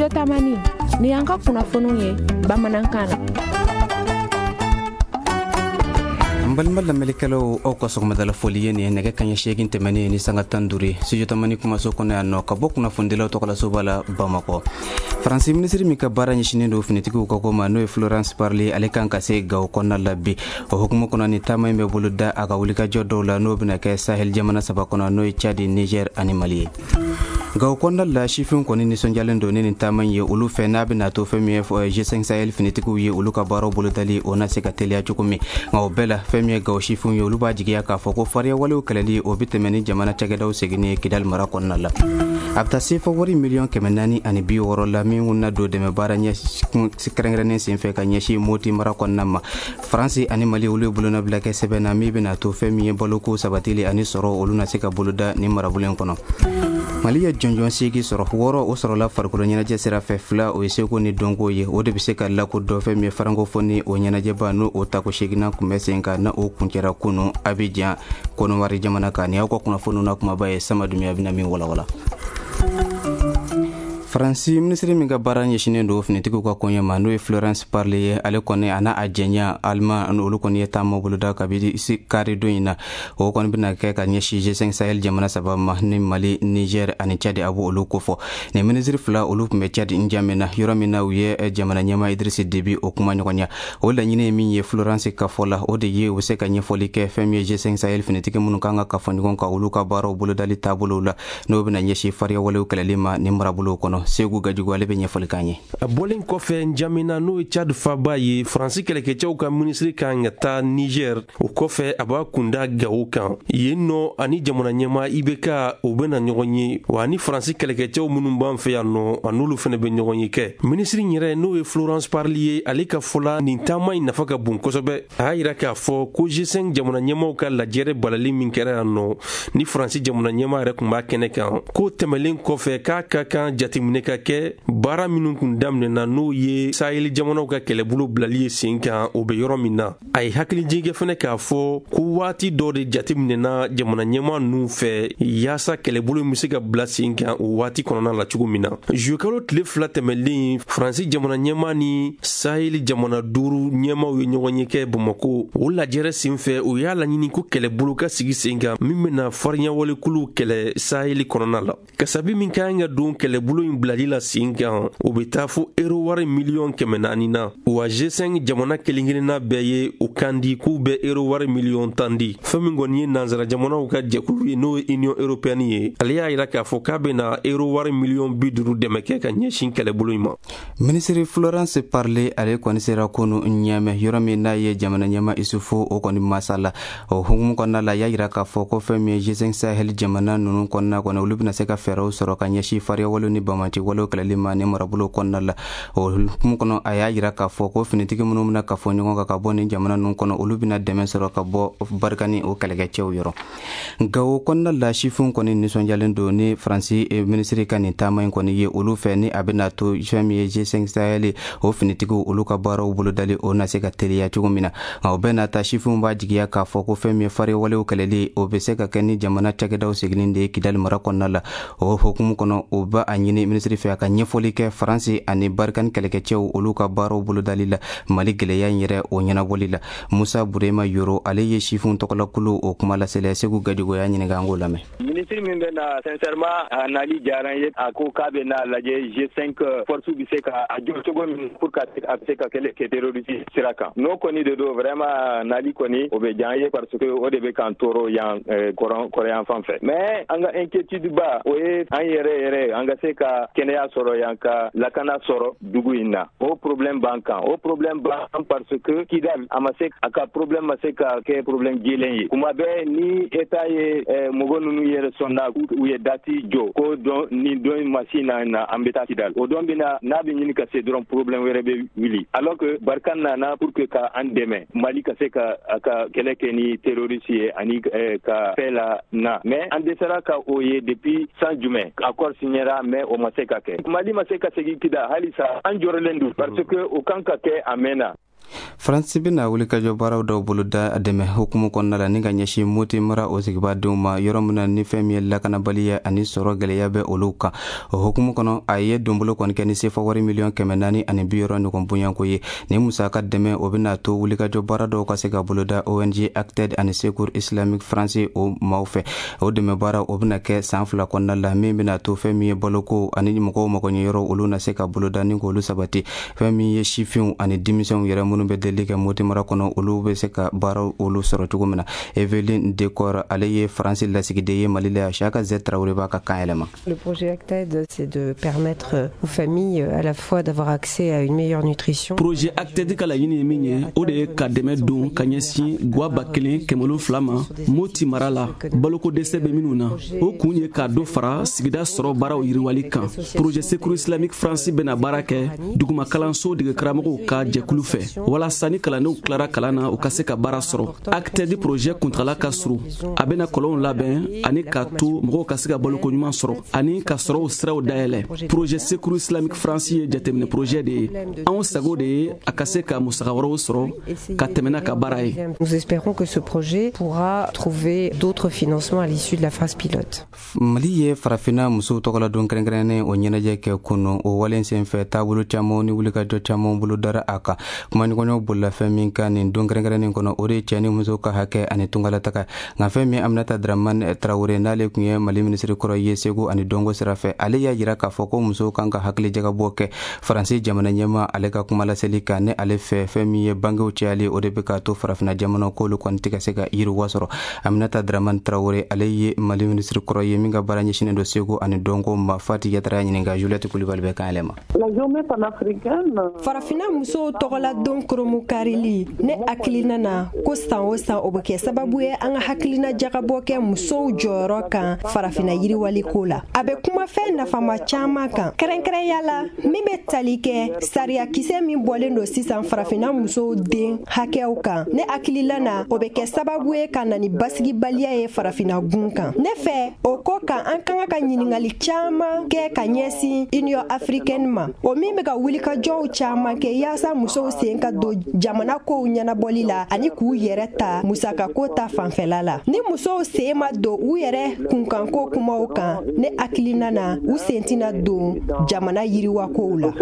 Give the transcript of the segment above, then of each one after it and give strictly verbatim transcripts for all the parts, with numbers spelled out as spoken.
studio tamani ni yanka kunnafoniw ye bamanankan na. Mbalmal la melikalo o ko sokma dala foliye ni nege kanya shegin temani ni sanga tanduri studio tamani kuma sokona no kabok na fundela to kala sobala Bamako. France ministre mi ka bara ni shinindo finitiku ko ko mano Florence Parly ale kan kase gaw konna labbi o hukuma kono ni tamay be buluda aga wulika joddo la no bina ka Sahel jamana sabakona no Chad Niger ani Mali gaw konna la shifun koni ni sonjalendo ni tamay ye ulu fena bina to femi G cinq Sahel finitiku ye ulu ka baro buludali ona sekatelia chukumi ngaw bela femi gaw shifun ye ulu ba jigiya ka foko fariya walu kalali o bitemeni jamana tagadaw segini kidal mara konna la abta sefa wari million kemenani ani bi woro la mi wonna do de me bara nya sikrengren sin fe ka nyashi moti mara kon nama France ani Mali ulu buluna blake sebena mi bina to femi boloko sabatili ani soro oluna sika buluda ni mara bulen kono Mali ya jonjon sigi soro woro o soro la farkulo nyana je sera fe fla o seko ni dongo ye o de biseka la ko do femi francophonie o nyana je banu o ta ko shigina ku mesenga na o kunkera kuno Abidjan kono wari jamana kani ko kuna fonu na kuma baye sama dumia bina mi wala wala France ministre mi ga baranye shinendo finitiku ko konya mano Florence Parly ale kone ana ajenya alma anu ulu kone tamo buluda kabidi isi kari doina o kon bina ke ka nyeshi G cinq Sahel jamana sabab mahni Mali Niger ani Chad abu ulu kofo ne ministre fla ulu me Chad njamena yoromina uye jamana nyama Idriss Déby o kuma nyonya o la nyine mi ye Florence Kafola o de ye o se ka nyefoli ke femi G cinq Sahel finitiku munu kanga ka fondikon ka ulu ka baro buluda li tabulula no bina nyeshi faria wala kalalima ni marabulo kono segu gajugo ale be nyefol kanye bolen ko fe njamina no Chad faba ye France keleke chaw ka ministre kan ta Niger o ko fe aba kunda gawo kan yenno ani jamana nyama ibeka o bena nyogonyi wani France keleke chaw munum ban fe yanno anulu fene be nyogonyi ke ministre nyere no e Florence Parly ale ka fola ni tamay nafaka bun kosobe ayira ka fo ko G cinq jamana nyama ka la jere balali min kere yanno ni France jamana nyama rek mba kene kan ko temelen ko fe ka ka kan jatimne ka ke bara minun kun damne na no ye Sahel jamana ka kelebulu blali sinka o be yoro minna ay hakili jige fene ka fo ku wati do de jatimne na jamana nyema nu fe yasa kelebulu musika blasinka o wati konona la chugu minna jukalo tle flat melin France jamana nyema ni Sahel jamana duru nyema o nyonye ke Bamako o la jere sinfe o ya la nyini ku kelebulu ka sigi sinka mimena farnya wole kulu kele Sahel konona la kasabi min kanga dun kelebulu blali la singa o betafu ero wari million kemenani na wa G cinq jamana kelingina beye o kandi ku be ero wari million tandi famingo ni nanzara jamana o ka jekulu no Union Européenne ye aliya ira ka foka be na ero wari million biduru de meke ka nyeshin kele buluma ministre Florence Parly ale ko sera kono nyame yorame na ye jamana nyama isufu o ko ni masala o hum ko na la ya ira ka foko fami G cinq Sahel jamana nunu ko na ko na ulubina seka fero soro ka nyeshi fare wolo ni bamati wolo kalima ne marabulo konna la o hum kono aya yira ka foko finitiki munum na ka fonyo ka ka boni jamana nun kono ulubina deme soro ka bo barkani o kalege chew yoro gawo konna la shifun koni ni sonjalendo ni France e ministre kan tama koni ye ulu fe ni abina to fami G cinq Sahel o finitiki ulu ka baro bulu dali o na seka teliya chugumina o bena ta shifun ba jigiya ka foko fami fare wale o kaleli o beseka kani jamana tagedaw siglinde kidal mara konna la o hukum kono o ba anyini ministre fe ka nyefoli ke France ani barkan keleke chew olu ka baro bulu dalila Mali gele ya nyere o nyana bolila Musa Burema Yoro ale ye shifun tokola kulu o kuma la sele segu gadigo ya nyine gango lame ministre min bena sincèrement anali jaran ye ako kabe na la G cinq force bi seka a jotogo min pour ka seka kele ke terroriste siraka no koni de do vraiment nali koni o be janye parce que o de be kantoro yan coréen fan fait mais anga inquiétude ba o e an yere yere anga seka kene ya soro yanka lakana soro dugu inna o problème bankan o problème bankan parce que kidal amasek aka problème maseka ke problème gelenye kuma be ni eta ye mogo nunu yere sonna u ye dati jo ko don ni don machine na ambeta kidal o don bina na be nyini ka se don problème were be wili alors que barkan na na pour que ka andeme Mali ka seka aka keleke ni terroriste ani ka fela na mais andesara ka oye depuis cent juin accord signera mais o maseka ke Mali maseka segi kida halisa anjoro lendu parce que o kanka ke amena faransi bena wulikajɔ baaraw dɔw boloda dɛmɛ hukumu kɔnɔna la ni ka ɲɛsin moti mara o sigibadenw ma yɔrɔ min na ni fɛn min ye lakanabaliya ani sɔrɔ gwɛlɛya bɛ olu kan. O hukumu kɔnɔ a ye donbolo kɔni kɛ ni sefa wari miliyɔn kɛmɛ naani ani bi yɔrɔ ɲɔgɔn bonyanko ye. Ni musaka dɛmɛ o bena to wulikajɔ baara dɔw ka se ka boloda O N G Acted ani Secours Islamique France o maaw fɛ. O dɛmɛ baara o bena kɛ san fila kɔnɔna la min bena to fɛn min ye baloko ani mɔgɔw magoɲɛyɔrɔ olu na se ka boloda ni k'olu sabati. Fɛn min ye sifinw ani denmisɛnw yɛrɛ minnu bɛ deli kɛ moti mara kɔnɔ olu bɛ se ka baaraw olu sɔrɔ cogo min na. Evelyn Decor ale ye faransi lasigiden ye Mali la Chaka Z Traoré b'a ka kan yɛlɛma. Le projet Acted, c'est de permettre aux familles à la fois d'avoir accès à une meilleure nutrition. Projet Acted ka laɲini ye min ye o de ye ka dɛmɛ don ka ɲɛsin guwa ba kelen kɛmɛ wolonwula ma moti mara la baloko dɛsɛ bɛ minnu na. O kun ye ka dɔ fara sigida sɔrɔ baaraw yiriwali kan. Projet Secours Islamique France bɛna baara kɛ duguma kalanso dege karamɔgɔw ka jɛkulu fɛ walasa ni kalandenw tilara kalan na u ka se ka baara sɔrɔ. Acted projet kuntala ka surun a bɛna kɔlɔnw labɛn ani ka to mɔgɔw ka se ka baloko ɲuman sɔrɔ ani ka sɔrɔw siraw dayɛlɛ. Projet Secours Islamique France ye jateminɛ projet de ye. Anw sago de ye a ka se ka musaka wɛrɛw sɔrɔ ka tɛmɛ n'a ka baara ye. Nous espérons que ce projet pourra trouver d'autres financements à l'issue de la phase pilote. Mali ye farafina musow tɔgɔla don kɛrɛnkɛrɛnnen o ɲɛnajɛ kɛ kunu o walen senfɛ taabolo caman ni wulikajɔ caman bolo dara a kan. Kumaɲɔgɔnyaw bolila fɛn min kan nin don kɛrɛnkɛrɛnnen kɔnɔ o de ye cɛ ni muso ka hakɛ ani tungalataga. Nka fɛn min Aminata Dramane Traoré n'ale kun ye Mali minisiri kɔrɔ ye Segu ani Dongo sira fɛ ale y'a jira k'a fɔ ko musow kan ka hakili jagabɔ kɛ Faransi jamana ɲɛma ale ka kuma laseli kan ne ale fɛ fɛn min ye bangew cayali o de bɛ k'a to farafina jamana k'olu kɔni tɛ ka se ka yiriwa sɔrɔ. Aminata Dramane Traoré ale ye Mali minisiri kɔrɔ ye min ka baara ɲɛsinnen don Segu ani Dongo ma Fati Yatara ɲininka Juliette Coulibaly bɛ kan yɛlɛma. Farafina musow tɔgɔla don koromu karili ne hakilina na ko san o san o bɛ kɛ sababu ye an ka hakilina jagabɔ kɛ musow jɔyɔrɔ kan farafina yiriwali ko la. A bɛ kumafɛn nafama caman kan kɛrɛnkɛrɛnya la min bɛ tali kɛ sariya kisɛ min bɔlen don sisan farafina musow den hakɛw kan. Ne hakilila na o bɛ kɛ sababu ye ka na ni basigibaliya ye farafina gun kan. Ne fɛ o ko kan an kan ka ɲiningali caman kɛ ka ɲɛsin Union Africaine ma o min bɛ ka wulikajɔw caman kɛ yaasa musow sen ka don jamana kow ɲɛnabɔli la ani k'u yɛrɛ ta musakako ta fanfɛla la. Ni musow sen ma don u yɛrɛ kunkanko kumaw kan ne hakilina na u sen tɛna don jamana yiriwakow la.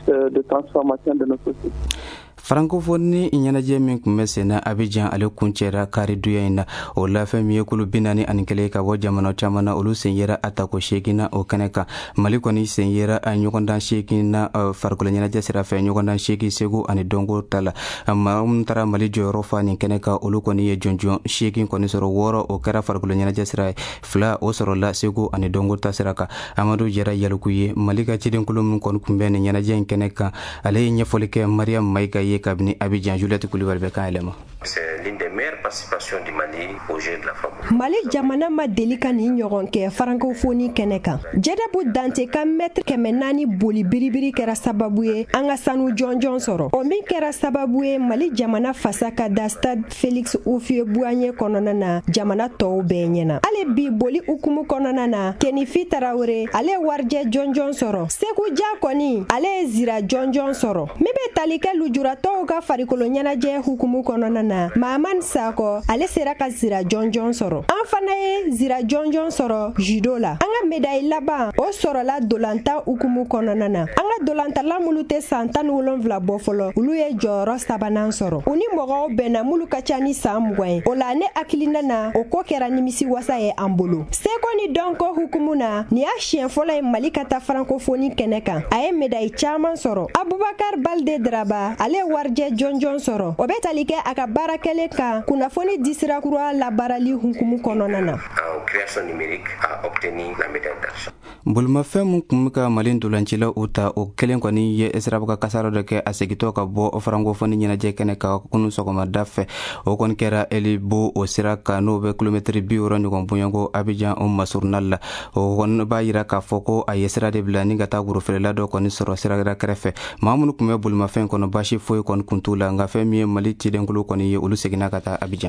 Francophonie ɲɛnajɛ min kun bɛ senna Abidjan ale kuncɛra karidonya in na o la fɛn min ye kulu bi naani ani kelen ka bɔ jamana caman na olu sen yera a tako seegin na o kɛnɛ kan. Mali kɔni sen yera a ɲɔgɔndan seegin na farikolo ɲɛnajɛ sira fɛ ɲɔgɔndan seegin Segu ani Dongo ta la. Maa minnu taara Mali jɔyɔrɔ fa nin kɛnɛ kan olu kɔni ye jɔnjɔn seegin kɔni sɔrɔ wɔɔrɔ o kɛra farikolo ɲɛnajɛ sira ye fila o sɔrɔla Segu ani Dongo ta sira kan. Amadu Jara Yaluku ye Mali ka cidenkulu min kɔni kun bɛ nin ɲɛnajɛ in kɛnɛ kan ale ye ɲɛfɔli kɛ Mariam Maïga ye kabini Abidjan. Juliette Coulibaly bɛ kan yɛlɛma. C'est l'une des meilleures participations du Mali au jeu de la francophonie. Mali jamana ma deli ka ni ɲɔgɔn kɛ francophonie kɛnɛ kan. Jɛdɛbu Dante ka mètre kɛmɛ naani boli biribiri kɛra sababu ye an ka sanu jɔnjɔn sɔrɔ. O min kɛra sababu ye Mali jamana fasa ka da stade Félix Houphouët-Boigny kɔnɔna na jamana tɔw bɛɛ ɲɛna. Ale bi boli hukumu kɔnɔna na Kenifi Traoré ale ye warijɛ jɔnjɔn sɔrɔ. Seku Ja kɔni ale ye zira jɔnjɔn sɔrɔ. Min bɛ tali kɛ lujuratɔw ka farikolo ɲɛnajɛ hukumu kɔnɔna na Mahaman Sakɔ ale sera ka zira jɔnjɔn sɔrɔ. An fana ye zira jɔnjɔn sɔrɔ judo la. An ka médaille laban o sɔrɔla dolanta hukumu kɔnɔna na. An ka dolantala mulu tɛ san tan ni wolonwula bɔ fɔlɔ olu ye jɔyɔrɔ sabanan sɔrɔ. U ni mɔgɔw bɛnna mulu ka ca ni san mugan ye. O la ne hakilina na o ko kɛra nimisi wasa ye an bolo. Seko ni Donko hukumu na ni y'a siɲɛ fɔlɔ ye Mali ka taa francophonie kɛnɛ kan. A ye médaille caman sɔrɔ. Abubakar Balde Draba ale ye warijɛ jɔnjɔn sɔrɔ. O bɛ tali kɛ a ka baara kɛlen kan kunnafoni disira kura labaarali hukumu kɔnɔna na. En création numérique a obtenu la médaille d'argent. Bolimafɛn min kun bɛ ka Mali ntolancila u ta o kelen kɔni ye siraba ka kasara dɔ kɛ a segitɔ ka bɔ francophonie ɲɛnajɛ kɛnɛ kan kunu sɔgɔmada fɛ o kɔni kɛra Elibo o sira kan n'o bɛ kilomɛtiri bi wɔɔrɔ ɲɔgɔn bonyanko Abidjan o Masurnal la o kɔni b'a yira k'a fɔ ko a ye sira de bila ni ka taa worofeerela dɔ kɔni sɔrɔ sira kɛrɛfɛ maa minnu kun bɛ bolimafɛn kɔnɔ baasi foyi kɔni kun t'u la nka fɛn min ye Mali cidenkulu kɔni ye olu seginna ka taa Abidjan.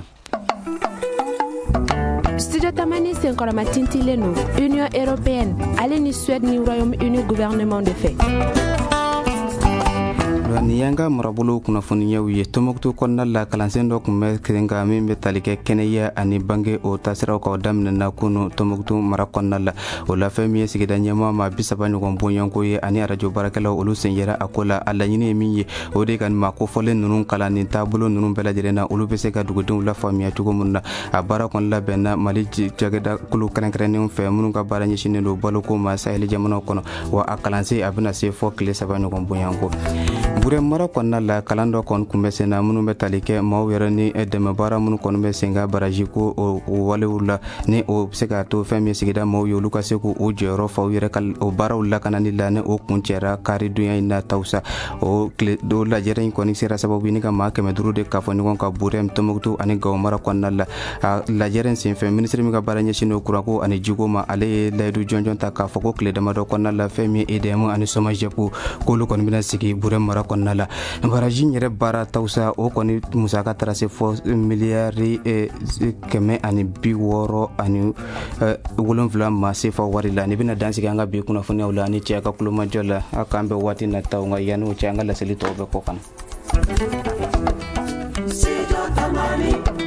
Studio Tamani senkɔrɔma tintilen no Union Européenne ale ni Suède ni Royaume-Uni gouvernement de fait. ni yanga marabolo kunnafoniyaw ye Tombouctou kɔnɔna la kalansen dɔ kun bɛ kelen ka min bɛ tali kɛ kɛnɛya ani bange o taasiraw ka daminɛna kunu Tombouctou mara kɔnɔna la o la fɛn min ye sigida ɲɛmaa ma bisaba ɲɔgɔn bonyanko ye ani arajo baarakɛlaw olu sen yɛrɛ a ko la a laɲini ye min ye o de ka nin ma kofɔlen ninnu kalan ni taabolo ninnu bɛɛ lajɛlen na olu bɛ se ka dugudenw lafaamuya cogo min na a baara kɔnɔ labɛnna Mali cakɛda kulu kɛrɛnkɛrɛnnenw fɛ minnu ka baara ɲɛsinnen don baloko ma Sahel jamanaw kɔnɔ wa a kalansen a bɛna se fɔ tile saba ɲɔgɔn bonyanko Burɛ mara kɔnɔna la kalan dɔ kɔni kun bɛ sen na minnu bɛ tali kɛ maaw yɛrɛ ni dɛmɛ baara minnu kɔni bɛ sen ka baraji ko o walew la ni o bɛ se ka to fɛn min sigida maaw ye olu ka se k'o jɔyɔrɔ fa u yɛrɛ ka o baaraw lakanani la ni o kun cɛra karidonya in na tawsa o tile do lajɛrɛ in kɔni sera sababu ni ka maa kɛmɛ duuru de ka fɔ ɲɔgɔn ka Burɛ Tombouctou ani Gao mara kɔnɔna la a lajɛrɛ in senfɛ minisiri min ka baara ɲɛsinnen kuranko ani jiko ma ale ye layidu jɔnjɔn ta k'a fɔ ko tile damadɔ kɔnɔna la fɛn min E D M ani SOMAGEP k'olu kɔni bɛna sigi Burɛ mara kɔnɔna la baraji yɛrɛ baara tawsa o kɔni musaka taara se fɔ miliyari kɛmɛ ani bi wɔɔrɔ ani wolonfila ma sefa wari la ni bɛna dansigi an ka bi kunnafoniyaw la ani cɛ ka kulomajɔ la a k'an bɛ waati nataw nka yanni o cɛ an ka laseli tɔw bɛ kɔ kan